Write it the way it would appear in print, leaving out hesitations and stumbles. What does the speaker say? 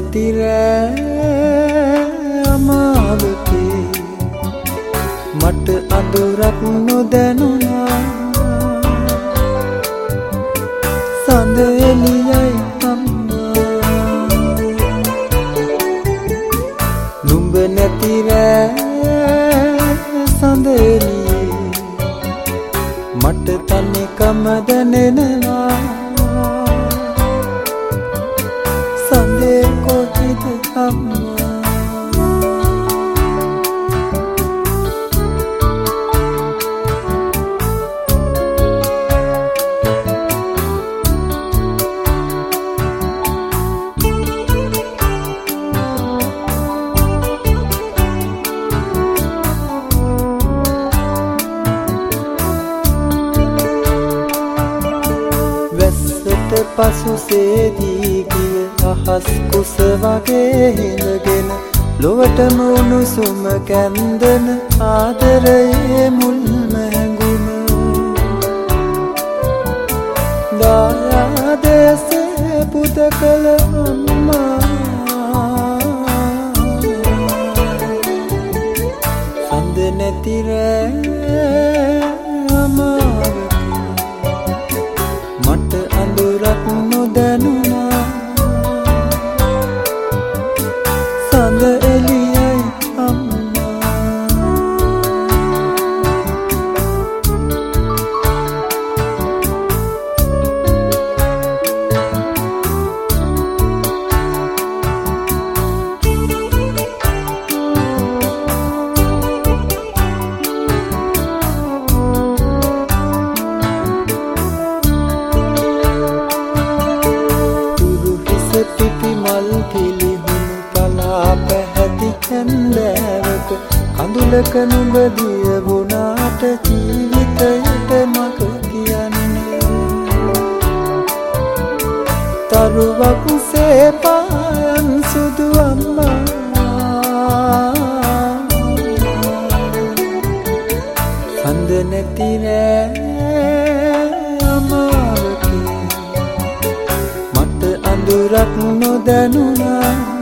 නැති රෑ අමාවකේ මට අඳුරක් නොදැනුණා සඳ එළියයි අම්මා නුඹ නැති රෑ සඳ එළියේ මට තනිකම දැනෙනවා සඳේ කොහෙද අම්මා පසු සේදී ගිය අහස් කුස වගේ හිඳගෙන ලොවටම උණුසුම කැන්දන ආදරයේ මුල්ම හැඟුම දායාදසේ පුද කළ අම්මා සඳ නැති රෑ අමාවකේ මට අඳුරක් නොදැනුණා සඳ එළියයි අම්මා පිපි මල් පිළිහුණු පලා පැහැති කැන්දෑවක කඳුලක නුඹ දිය වුණාට ජීවිතයට මග කියන්නේ තරුවක් සේපායන් සුදු අම්මා සඳ නැති රෑ අමාවකේ අඳුරක් නොදැනුණා